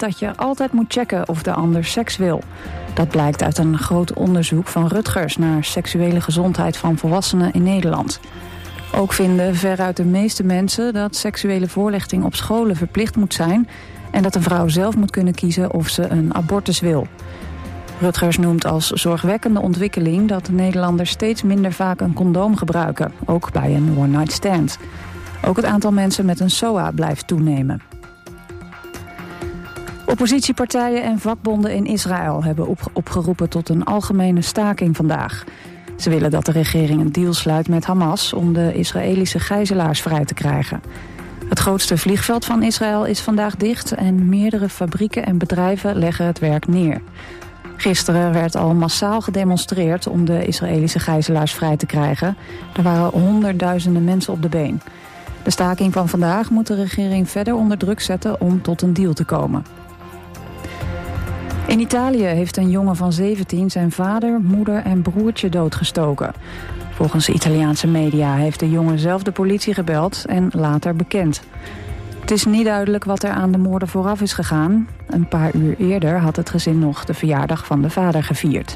dat je altijd moet checken of de ander seks wil. Dat blijkt uit een groot onderzoek van Rutgers naar seksuele gezondheid van volwassenen in Nederland. Ook vinden veruit de meeste mensen dat seksuele voorlichting op scholen verplicht moet zijn en dat een vrouw zelf moet kunnen kiezen of ze een abortus wil. Rutgers noemt als zorgwekkende ontwikkeling dat de Nederlanders steeds minder vaak een condoom gebruiken, ook bij een one-night stand. Ook het aantal mensen met een SOA blijft toenemen. Oppositiepartijen en vakbonden in Israël hebben opgeroepen tot een algemene staking vandaag. Ze willen dat de regering een deal sluit met Hamas om de Israëlische gijzelaars vrij te krijgen. Het grootste vliegveld van Israël is vandaag dicht en meerdere fabrieken en bedrijven leggen het werk neer. Gisteren werd al massaal gedemonstreerd om de Israëlische gijzelaars vrij te krijgen. Er waren honderdduizenden mensen op de been. De staking van vandaag moet de regering verder onder druk zetten om tot een deal te komen. In Italië heeft een jongen van 17 zijn vader, moeder en broertje doodgestoken. Volgens Italiaanse media heeft de jongen zelf de politie gebeld en later bekend. Het is niet duidelijk wat er aan de moorden vooraf is gegaan. Een paar uur eerder had het gezin nog de verjaardag van de vader gevierd.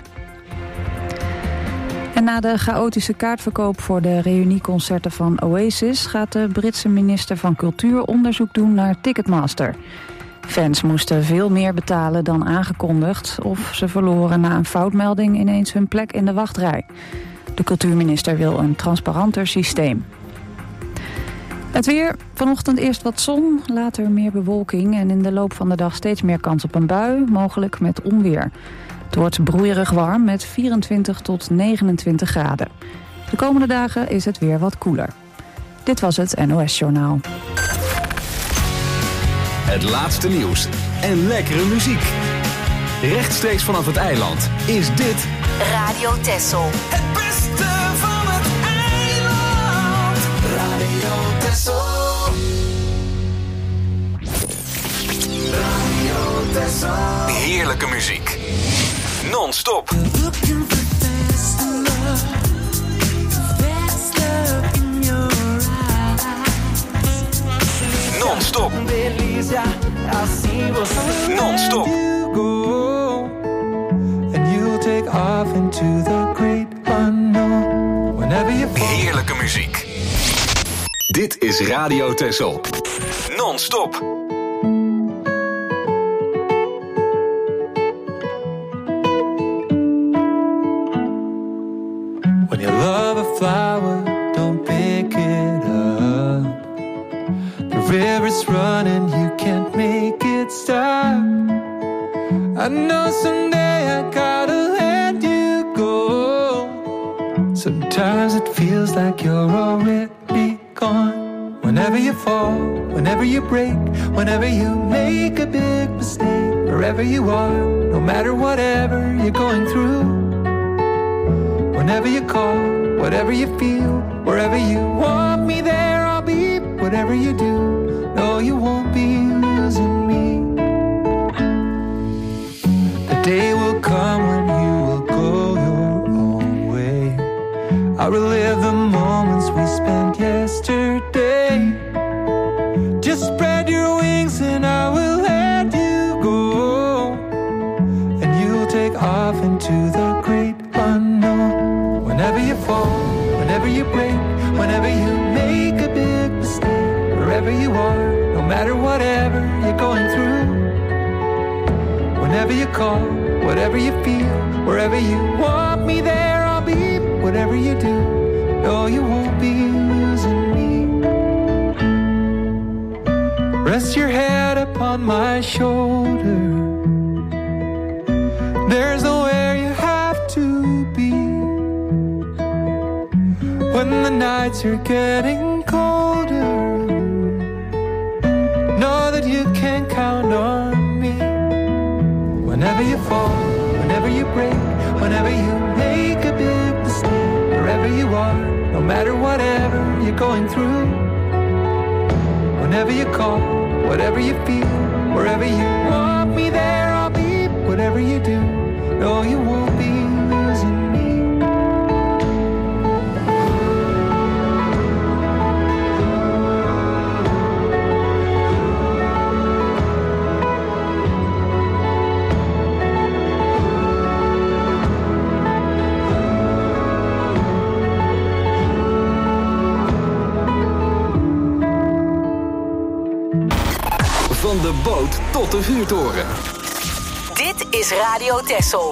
En na de chaotische kaartverkoop voor de reunieconcerten van Oasis gaat de Britse minister van Cultuur onderzoek doen naar Ticketmaster. Fans moesten veel meer betalen dan aangekondigd of ze verloren na een foutmelding ineens hun plek in de wachtrij. De cultuurminister wil een transparanter systeem. Het weer, vanochtend eerst wat zon, later meer bewolking en in de loop van de dag steeds meer kans op een bui, mogelijk met onweer. Het wordt broeierig warm met 24 tot 29 graden. De komende dagen is het weer wat koeler. Dit was het NOS Journaal. Het laatste nieuws en lekkere muziek. Rechtstreeks vanaf het eiland is dit Radio Texel. Het beste van het eiland. Radio Texel. Radio Texel. heerlijke muziek. Non-stop. Non-stop. Non-stop. Heerlijke muziek. Dit is Radio Texel. Non-stop. When you love a flower, don't pick it up. The river's running, you can't make it stop. I know someday I gotta let you go. Sometimes it feels like you're already gone. Whenever you fall, whenever you break, whenever you make a big mistake, wherever you are, no matter whatever you're going through. Whenever you call, whatever you feel, wherever you want me there, I'll be. Whatever you do, no, you won't be losing me. The day will come when you will go your own way. I'll relive the moments we spent yesterday. Just spread your wings and I will let you go. And you'll take off into the great unknown. Whenever you fall, whenever you break, whenever you make a big mistake, wherever you are, no matter whatever you're going through. Whenever you call, whatever you feel, wherever you want me there, I'll be. Whatever you do, no, you won't be losing me. Rest your head upon my shoulder. There's nowhere you have to be. When the nights are getting colder, know that you can count on me. Whenever you fall, whenever you break, whenever you make a big mistake, wherever you are, no matter whatever you're going through. Whenever you call, whatever you feel, wherever you want me there, I'll be. Whatever you do, no, you won't be losing me. tot de vuurtoren. Dit is Radio Texel.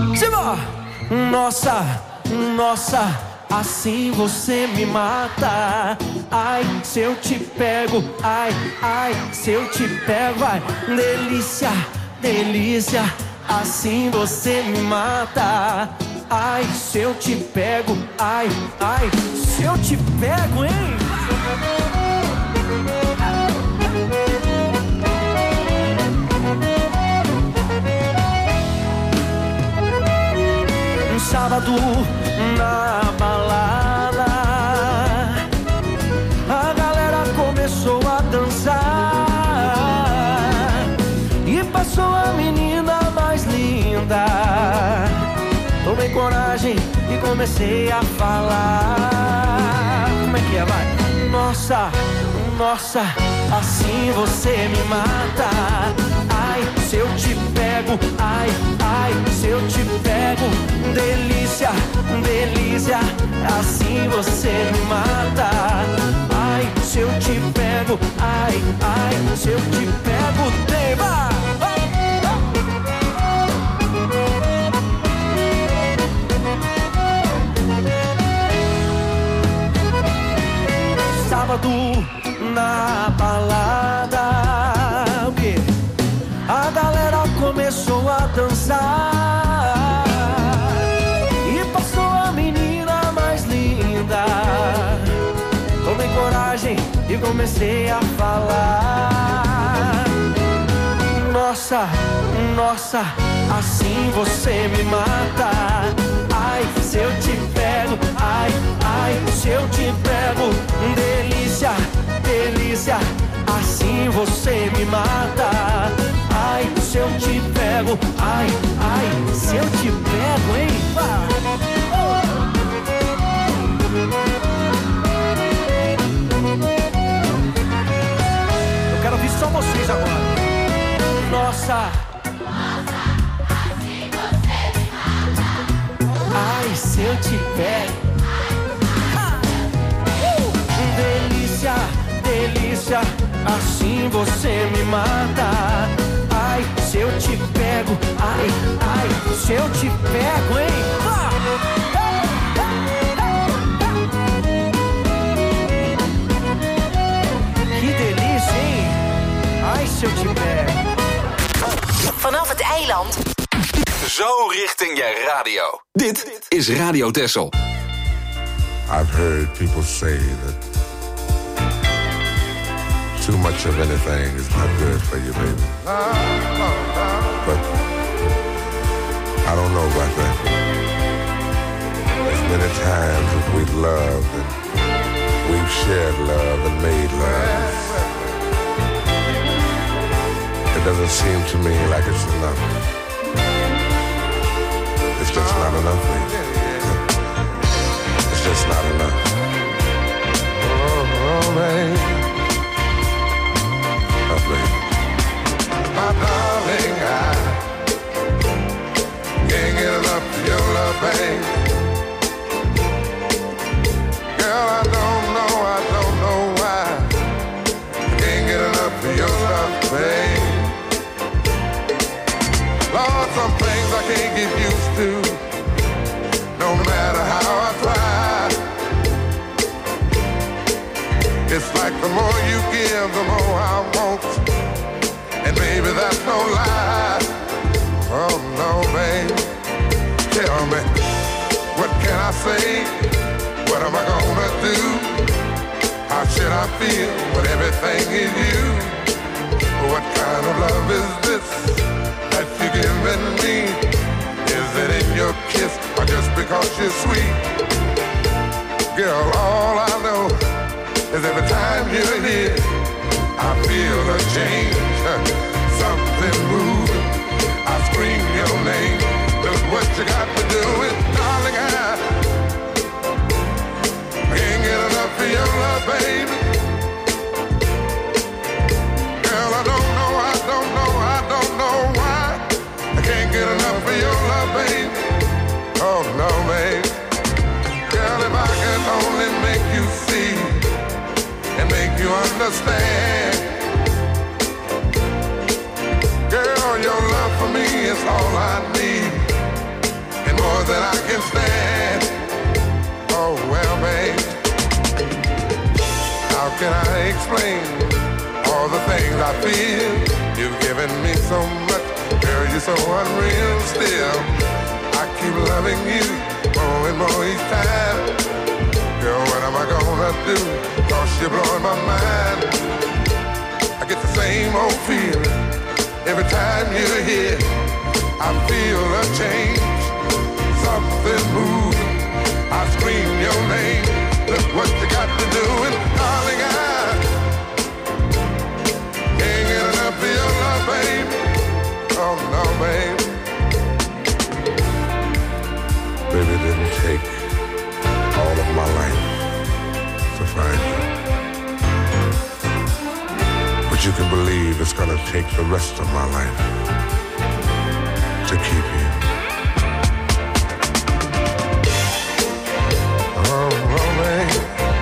Nossa, nossa, assim você me mata. Ai, se eu te pego, ai, ai, se eu te pego, ai, delícia, delícia, assim você me mata. Ai, se eu te pego, ai, ai, se eu te pego, hein? Um sábado na balada, a galera começou a dançar e passou a menina mais linda. Tomei coragem e comecei a falar. Como é que é, vai? Nossa, nossa, assim você me mata. Ai, se eu te pego, ai, ai, se eu te pego, delícia, delícia, assim você me mata. Ai, se eu te pego, ai, ai, se eu te pego, tema. Sábado na balada, o quê? A galera começou a dançar e passou a menina mais linda. Tomei coragem e comecei a falar. Nossa, nossa, assim você me mata. Ai, se eu te pego, ai, ai, se eu te pego, delícia, delícia, assim você me mata. Ai, se eu te pego, ai, ai, se eu te pego, hein? Eu quero ouvir só vocês agora. Nossa, assim você me mata. ai, se eu te pego, delícia, delícia, assim você me mata. Ai, se eu te pego, ai, ai, se eu te pego, hein? Que delícia, hein? Ai, se eu te pego. Vanaf het eiland. Zo richting je radio. Dit is Radio Texel. I've heard people say that too much of anything is not good for you, baby. But I don't know about that. As many times as we've loved and we've shared love and made love, it doesn't seem to me like it's enough. It's just not enough, baby. It's just not enough. Oh, baby. Oh, baby. My darling, I can't get enough of your love, baby. Girl, I don't know why I can't get enough of your love, baby. Lord, some things I can't get used to, no matter how I try. It's like the more you give, the more I want. And baby, that's no lie. Oh no, baby. Tell me, what can I say? What am I gonna do? How should I feel when everything is you? What kind of love is this that you're giving me? Is it in your kiss or just because you're sweet? Girl, all I know is every time you're here, I feel a change, something moving. I scream your name. Look what you got to do it, darling. I can't get enough of your love, baby. Girl, I don't know why I can't get enough of your love, baby. Oh no, baby. Girl, if I can only make you see and make you understand. Girl, your love for me is all I need. can I explain all the things I feel? You've given me so much, girl, you're so unreal still. I keep loving you more and more each time. Girl, what am I gonna do? 'Cause you're blowing my mind. I get the same old feeling every time you're here. I feel a change, something moving. I scream your name. Look what you got to do, and darling, I can't get enough of your love, babe. Oh no, babe. Baby, it didn't take all of my life to find you, but you can believe it's gonna take the rest of my life to keep you. Oh, babe.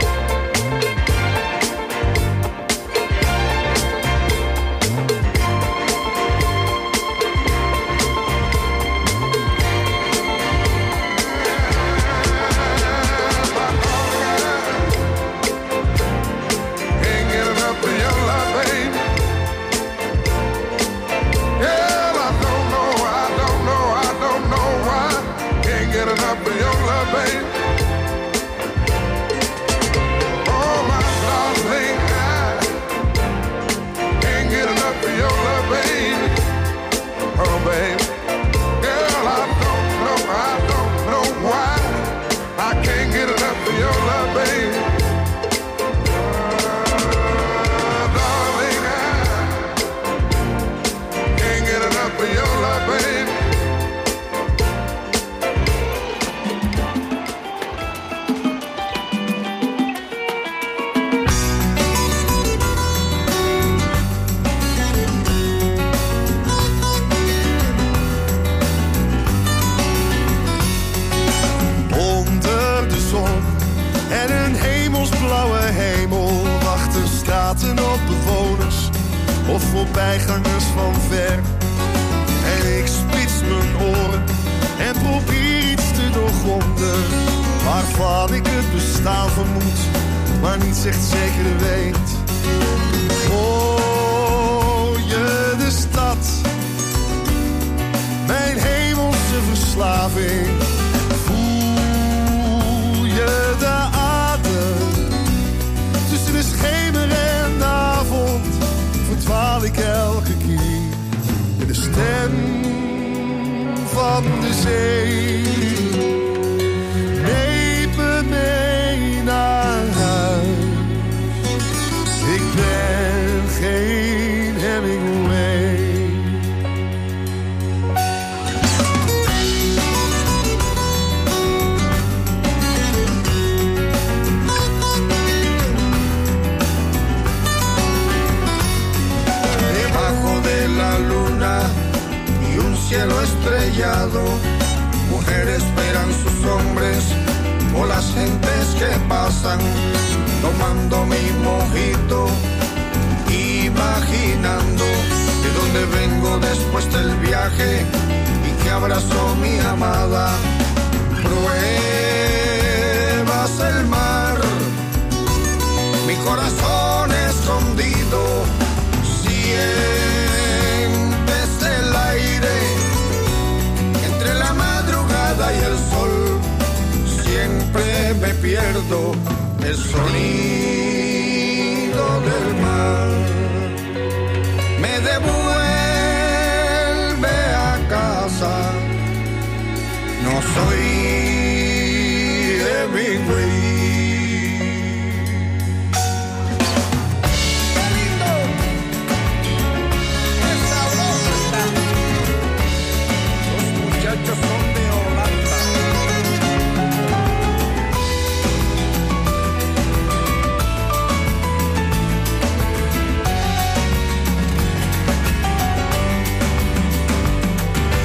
Of voorbijgangers van ver. En ik spits mijn oren en probeer iets te doorgronden, waarvan ik het bestaan vermoed, maar niet echt zeker weet. Hoor je de stad, mijn hemelse verslaving? Voel je de adem tussen de schemer en de avond? Verdwaal ik elke keer in de stem van de zee. Neem me mee naar huis. Ik ben geen Hemingway. Cielo estrellado, mujeres esperan sus hombres, o las gentes que pasan, tomando mi mojito, imaginando de dónde vengo después del viaje y que abrazó mi amada. Pruebas el mar, mi corazón escondido, sientes el aire entre la madrugada y el sol. Siempre me pierdo el sonido del mar. Me devuelve a casa. No soy Hemingway.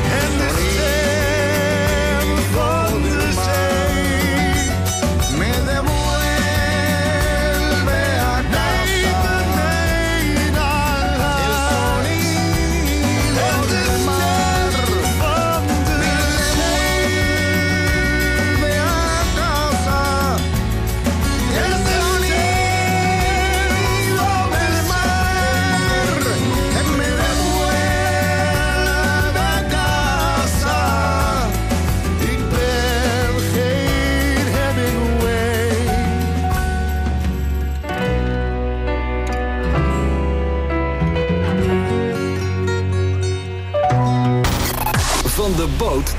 Me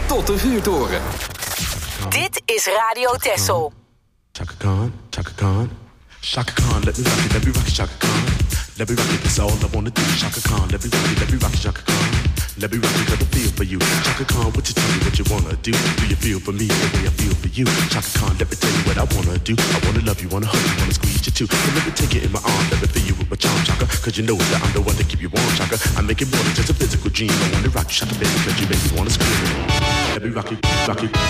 tot de vuurtoren. Dit is Radio Texel. Chaka Khan, Chaka Khan. Chaka Khan, let me rock it, Chaka Khan. Let me rock it, that's all I wanna do. Chaka Khan, let me rock it, Chaka Khan. Let me rock it, cause I feel for you. Chaka Khan, what you tell me what you wanna do? Do you feel for me the way I feel for you? Chaka Khan, let me tell you what I wanna do. I wanna love you, wanna hug you, wanna squeeze you too. So let me take it in my arms, let me feel you with my charm, Chaka. Cause you know that I'm the one to keep you warm, Chaka. I make it more than just a physical dream. I wanna rock you, Chaka, baby, cause you make me wanna scream. Let me rock it, rock it.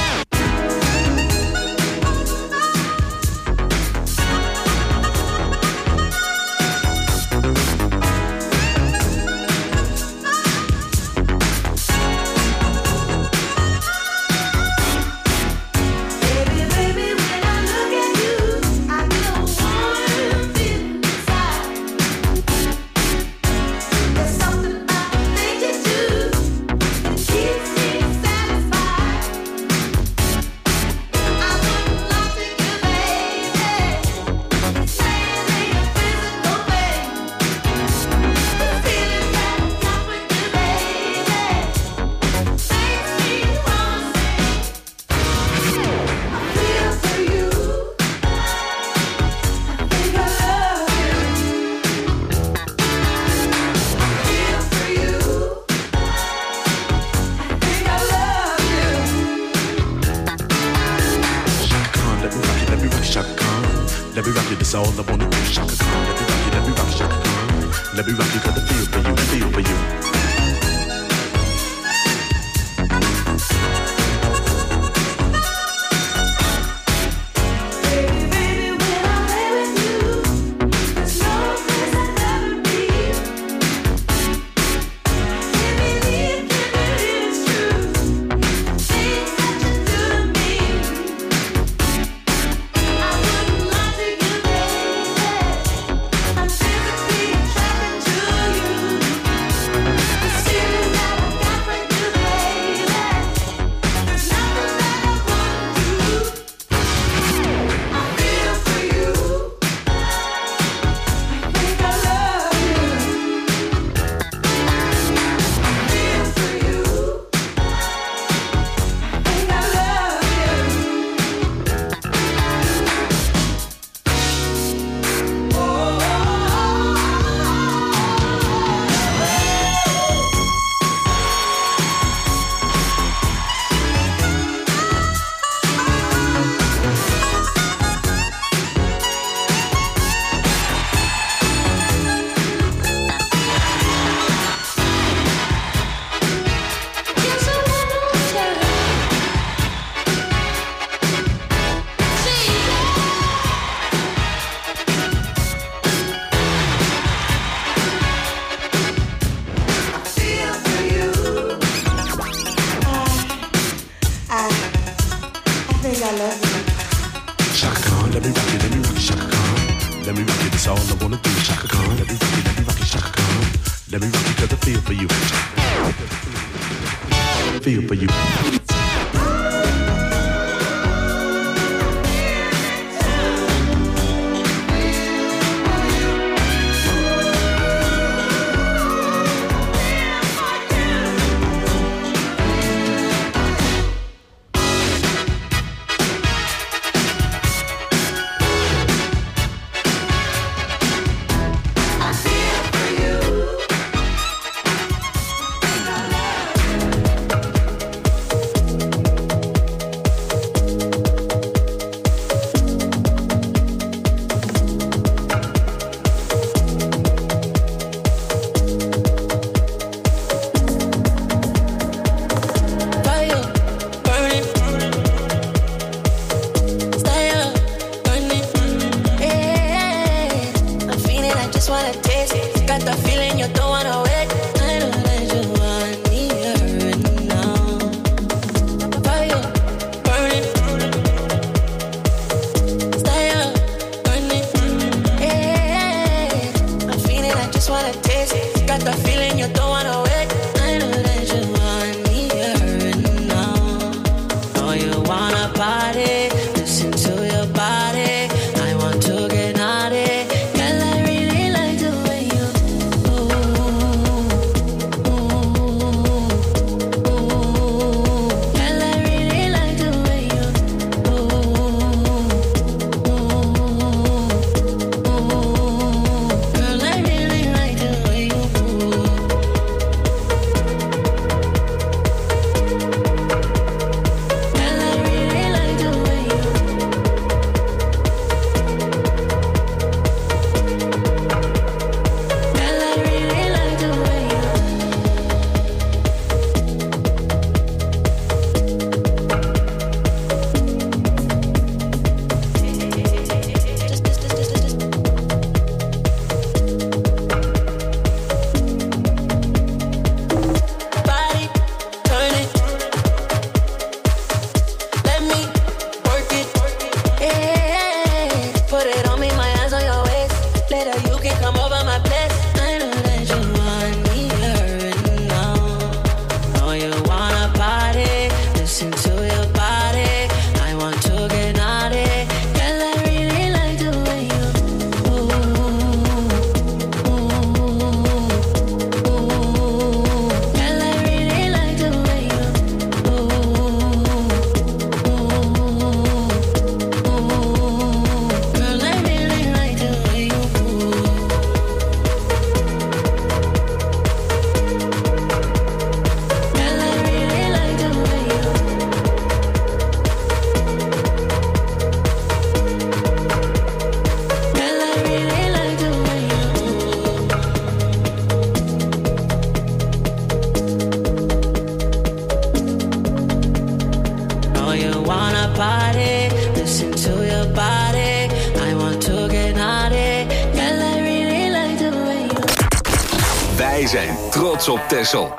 you wanna party, listen to your body. I want to get naughty. Girl, I really like the way you... Wij zijn trots op Texel.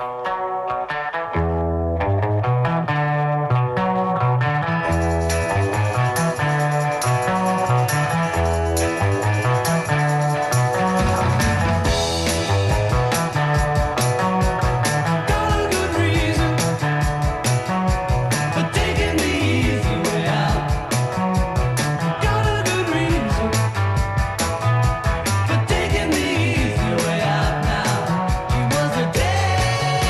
Taking the easy way out now. It was a day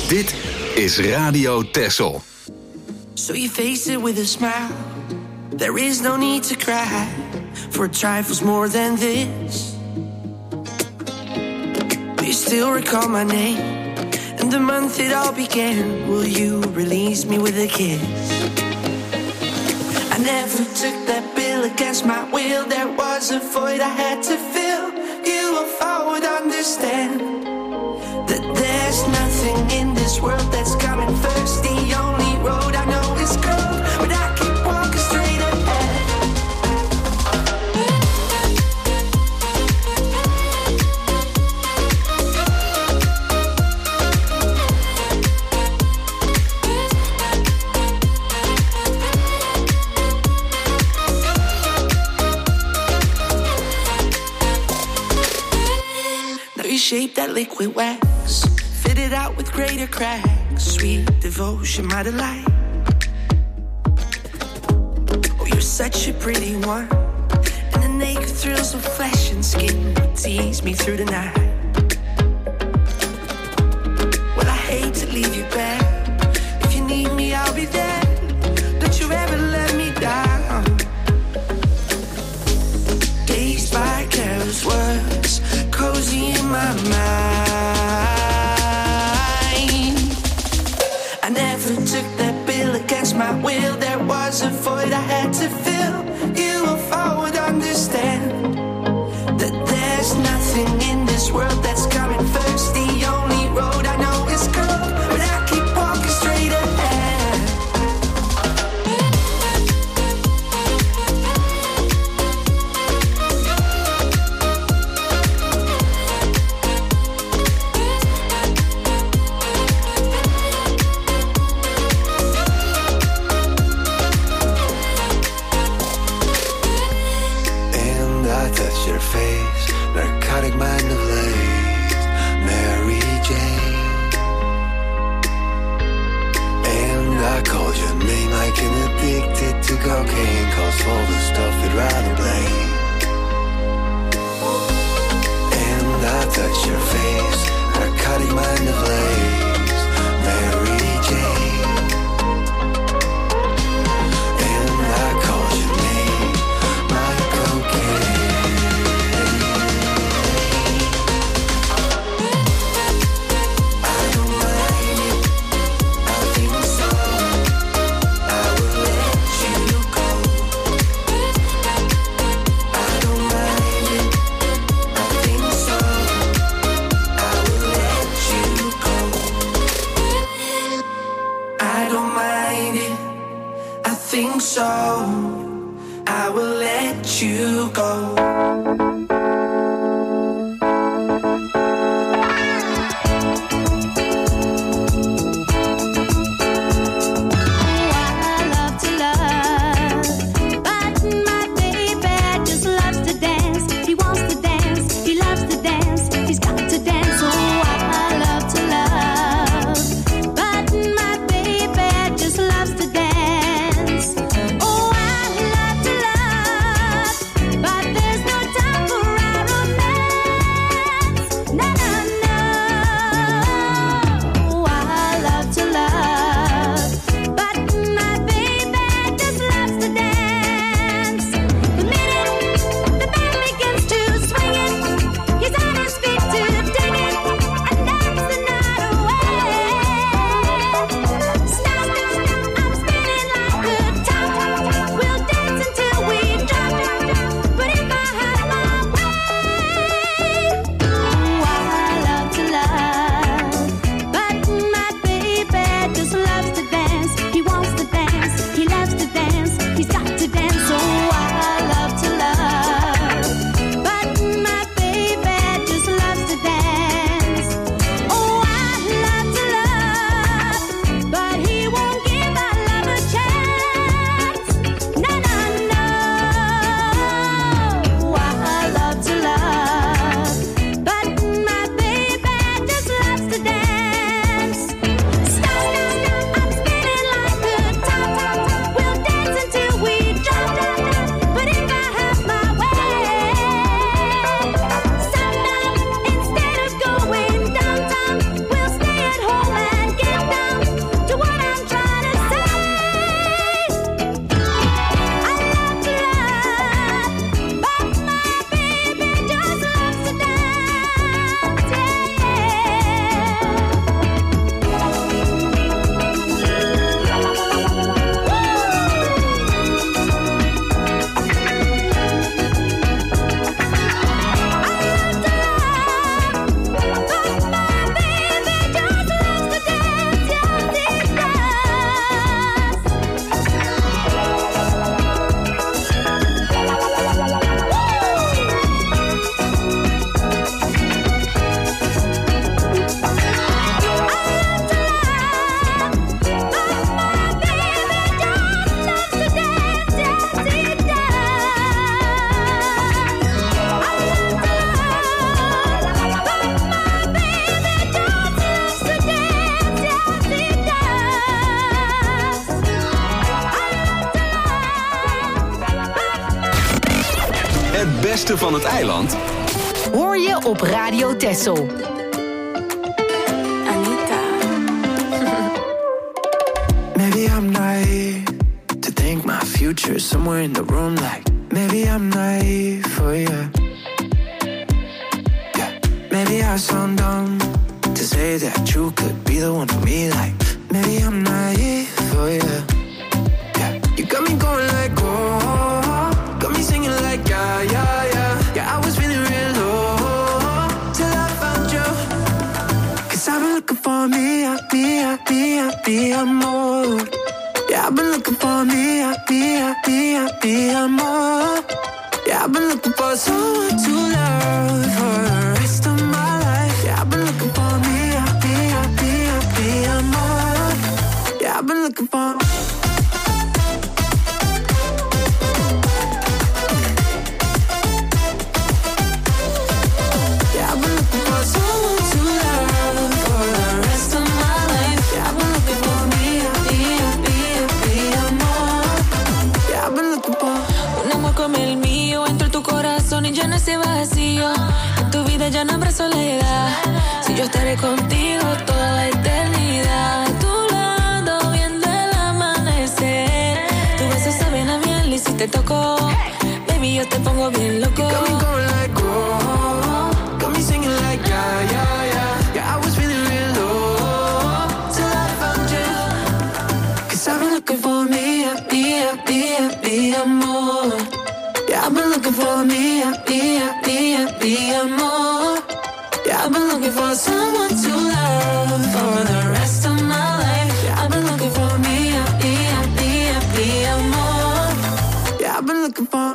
Dit is Radio Texel. So you face it with a smile. There is no need to cry for trifles more than this. Will you still recall my name and the month it all began? Will you release me with a kiss? I never took that bill against my will. There was a void I had to fill. You, if I would understand that there's nothing in this world that's coming first. The only road I know is cold, but I keep walking straight ahead. Now you shape that liquid wax, fit it out with greater cracks. Sweet devotion, my delight. Oh, you're such a pretty one, and the naked thrills of flesh and skin would tease me through the night. Well, I hate to leave you back. If you need me, I'll be there. Don't you ever let me down. Dazed by careless words, cozy in my mind. I never took that bill against my will. There was a void I had to fill. You, if I would understand that there's nothing in this world that's coming first. The only road I know is cold, but I keep walking straight ahead. Your face, narcotic mind of lace, Mary Jane. And I called your name like an addicted to cocaine, calls for the stuff you'd rather blame. And I touch your face, narcotic mind of lace, Mary Jane. And I called your name, my cocaine. So I will let you go. But there's beste van het eiland hoor je op Radio Texel. Maybe I'm naive to think my future is somewhere in the room. Like maybe I'm naive for you. Yeah. Maybe I sound dumb to say that you could be the one for me. Like maybe I'm naive for you. Yeah. You got me going like oh, got me singing like yeah, yeah, yeah. Yeah, I was feeling real low till I found you. 'Cause I've been looking for me, more. Yeah, I've been looking for me, more. Yeah, I've been looking for someone to love for the rest of my life. Yeah, I've been looking for me, more. Yeah, I've been looking for. Y llena ese vacío. En tu vida ya no habrá soledad. Si yo estaré contigo toda la eternidad. A tu lado viendo el amanecer. Tus besos saben a miel y si te toco, baby, yo te pongo bien loco. You got me going like oh, got me singing like yeah, yeah, yeah. Yeah, I was feeling real low till I found you. 'Cause I've been looking for me, more. Yeah, I've been looking for me, more. Yeah, I've been looking for someone to love for the rest of my life. Yeah, I've been looking for me, more. Yeah, I've been looking for.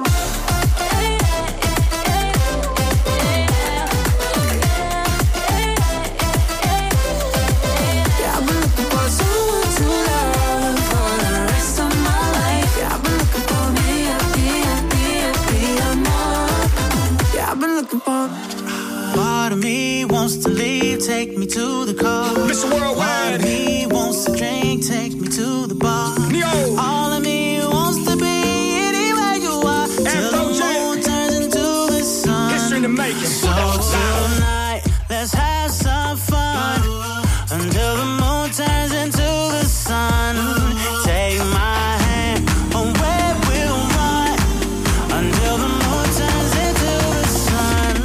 Part of me wants to leave, take me to the car. Mr. Worldwide. Part of me wants to drink, take me to the bar. Neo. All of me wants to be anywhere you are. Till the moon turns into the sun. History in the making. So tonight, let's have some fun. Until the moon turns into the sun. Take my hand on where we'll run. Until the moon turns into the sun.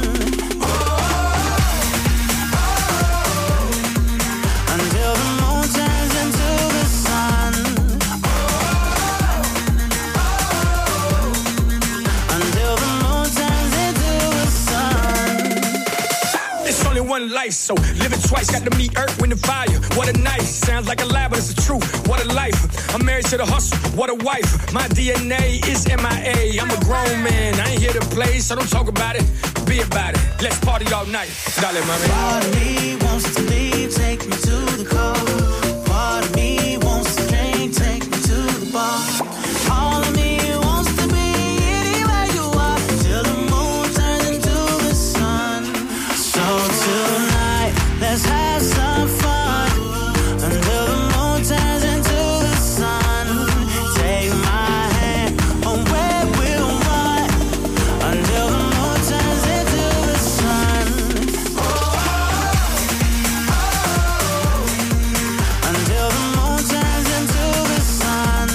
Until the moon turns into the sun. Until the moon turns into the sun. It's only one life, so live it twice. Got to meet earth, wind, and fire. What a night. Sounds like a lie, but it's the truth. What a life. I'm married to the hustle. What a wife. My DNA is MIA. I'm a grown man. I ain't here to play, so don't talk about it. Be about it. Let's party all night. Dale, mami. Part of me wants to leave, take me to the car. Part of me wants to drink, take me to the bar. All of me wants to be anywhere you are. Till the moon turns into the sun. So tonight, let's have some fun. Until the moon turns into the sun. Take my hand on where we'll run. Until the moon turns into the sun. Until the moon turns into the sun.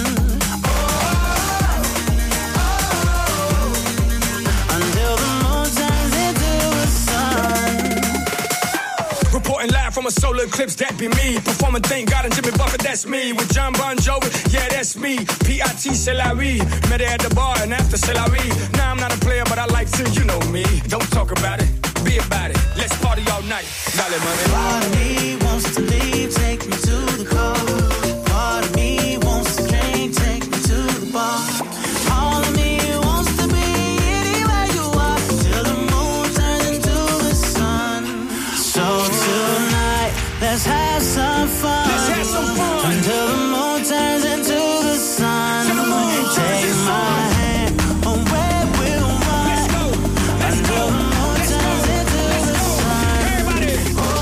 Until the moon turns into the sun. Reporting live from a solar eclipse, that be me. Performing Thank God and Jimmy Buffett, that's me. With John Bon Jovi, yeah, that's me. P.I.T. c'est la vie. Met her at the bar and after c'est la vie. Now I'm not a player, but I like to, you know me. Don't talk about it, be about it. Let's party all night. Dale, mami. Part of me wants to leave, take me to the car. Part of me wants to drink, take me to the bar. All of me wants to be anywhere you are. Till the moon turns into the sun. So tonight, let's have some fun. Let's have some fun. Until the moon turns into the sun. Take my hand on where we'll run. Let's go. Let's go. Until the moon turns into the sun. Everybody.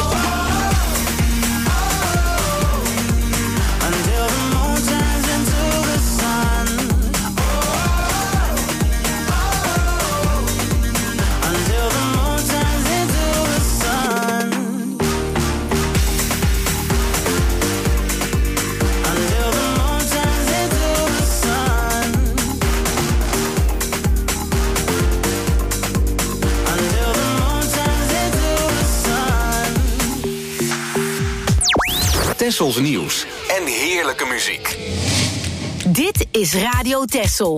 Until the moon turns into the sun. Tessels nieuws en heerlijke muziek. Dit is Radio Tessel.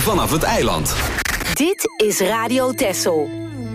vanaf het eiland. Dit is Radio Texel.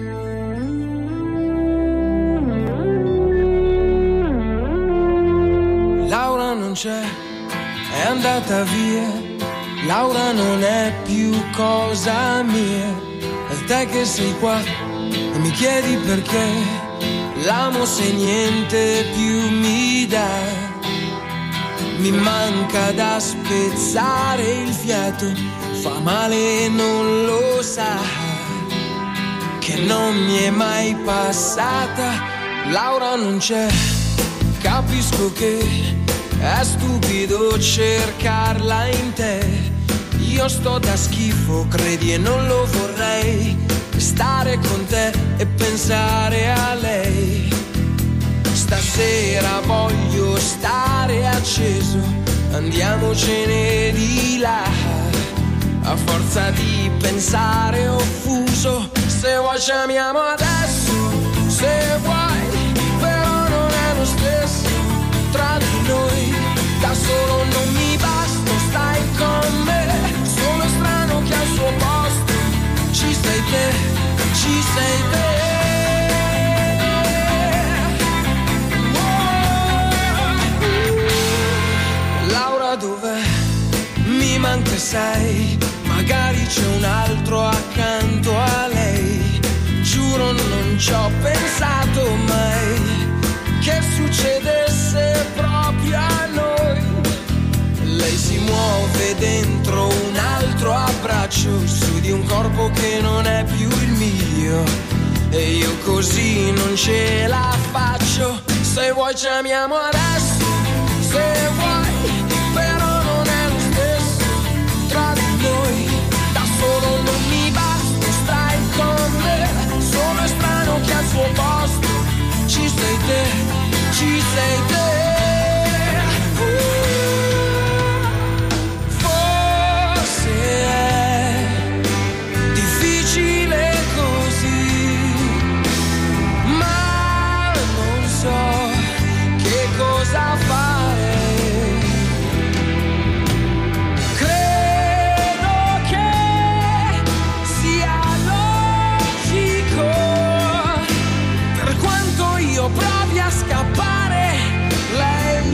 Laura non c'è, è andata via. Laura non è più cosa mia. È te che sei qua e mi chiedi perché. L'amo se niente più mi dà. Mi manca da spezzare il fiato, fa male e non lo sa, che non mi è mai passata. Laura non c'è, capisco che è stupido cercarla in te. Io sto da schifo, credi, e non lo vorrei, stare con te e pensare a lei. Stasera voglio stare acceso, andiamocene di là. A forza di pensare offuso, se vuoi ci amiamo adesso, se vuoi, però non è lo stesso tra di noi. Da solo non mi basta, stai con me, sono strano che al suo posto ci sei te, ci sei te. Dov'è? Mi manca, sai, magari c'è un altro accanto a lei. Giuro non ci ho pensato mai che succedesse proprio a noi. Lei si muove dentro un altro abbraccio, su di un corpo che non è più il mio, e io così non ce la faccio. Se vuoi ci amiamo adesso, se vuoi, però non è lo stesso tra di noi. Da solo non mi basta, stai con me, sono strano che al suo posto ci sei te, ci sei te. Forse è difficile così, ma non so che cosa fare. Provi a scappare, lei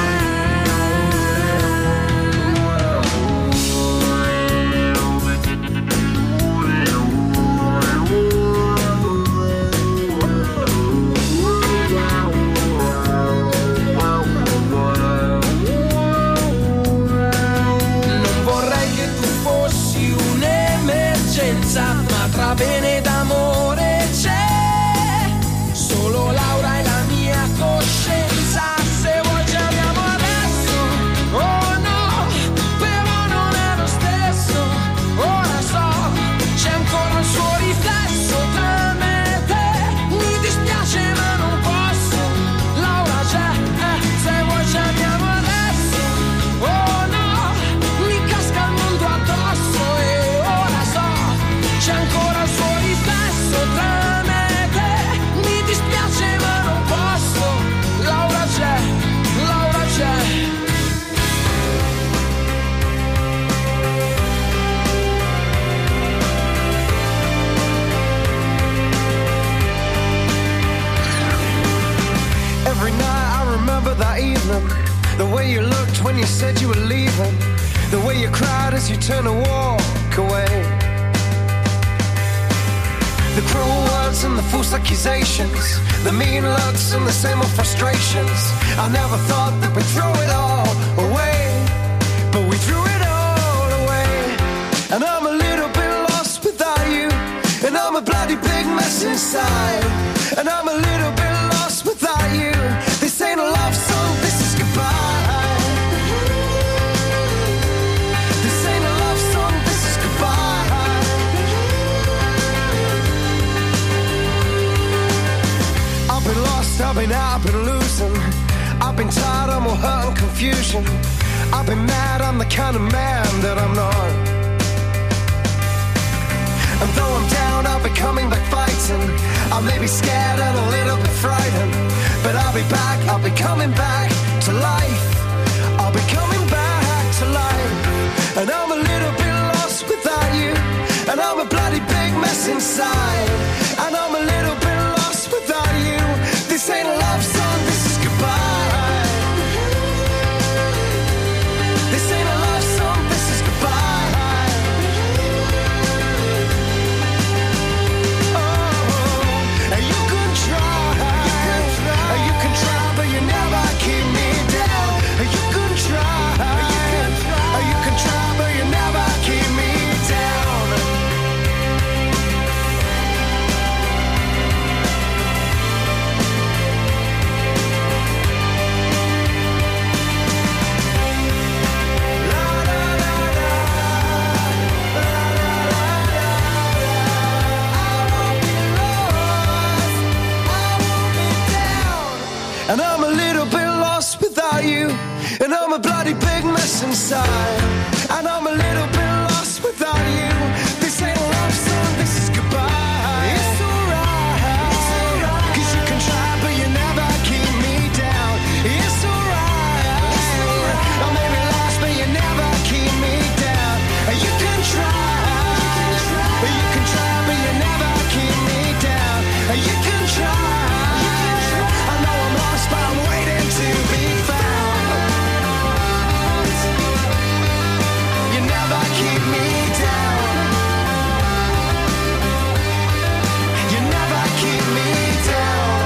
non vorrei che tu fossi un'emergenza, ma tra bene ed amore c'è solo Laura e la mia coscienza. Se vuoi ci amiamo adesso, oh no, però non è lo stesso. Ora so, c'è ancora il suo riflesso tra me e te. Mi dispiace ma non posso, Laura c'è, se vuoi ci amiamo adesso, oh no, mi casca il mondo addosso. E ora so, c'è ancora il suo riflesso tra me. Every night I remember that evening, the way you looked when you said you were leaving, the way you cried as you turned to walk away, the cruel words and the false accusations, the mean looks and the same old frustrations. I never thought that we'd throw it all away, but we threw it all away. And I'm a little bit lost without you, and I'm a bloody big mess inside. And I'm a little bit lost without you. This ain't a love song, this is goodbye. This ain't a love song, this is goodbye. I've been lost, I've been out, I've been losing. I've been tired, I'm all hurt and confusion. I've been mad, I'm the kind of man that I'm not. And though I'm down, I'll be coming back fighting. I may be scared and a little bit frightened, but I'll be back, I'll be coming back to life. I'll be coming back to life. And I'm a little bit lost without mess inside. And I'm a little bit lost without you. This ain't a love song, this is goodbye. This ain't a love song, this is goodbye. Oh, and you can try, but you never keep me down. You can try, but you never keep me down. And I'm a little bit lost without you. And I'm a bloody big mess inside. And I'm a little bit lost without you. This ain't a love song, this is goodbye. It's alright, 'cause you can try, but you never keep me down. It's alright, I may be lost, but you never keep me down. And you can try, but you never keep me down. And you can try, I know I'm lost, but I'm waiting to be found. You never keep me down. You never keep me down.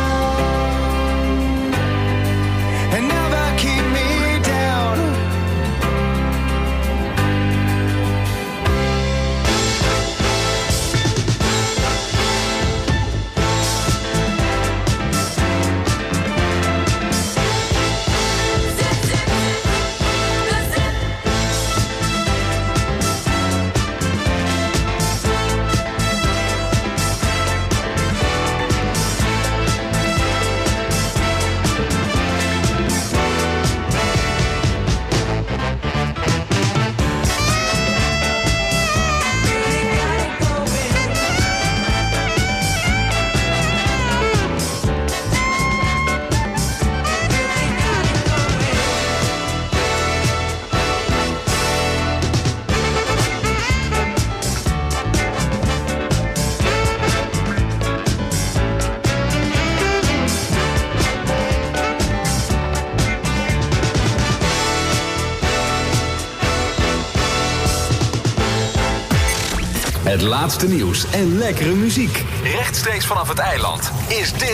And never keep me down. Het laatste nieuws en lekkere muziek. Rechtstreeks vanaf het eiland is dit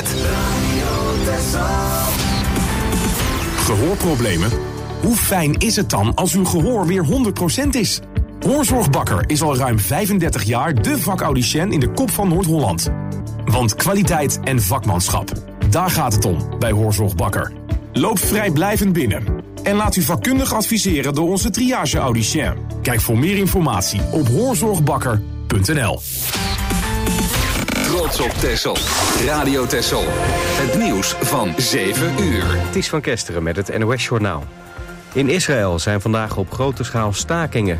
Gehoorproblemen? Hoe fijn is het dan als uw gehoor weer 100% is? Hoorzorgbakker is al ruim 35 jaar de vakaudicien in de kop van Noord-Holland. Want kwaliteit en vakmanschap, daar gaat het om bij Hoorzorgbakker. Loop vrijblijvend binnen en laat u vakkundig adviseren door onze triage-audicien. Kijk voor meer informatie op hoorzorgbakker.nl. Trots op Texel. Radio Texel. Het nieuws van 7 uur. Ties van Kesteren met het NOS-journaal. In Israël zijn vandaag op grote schaal stakingen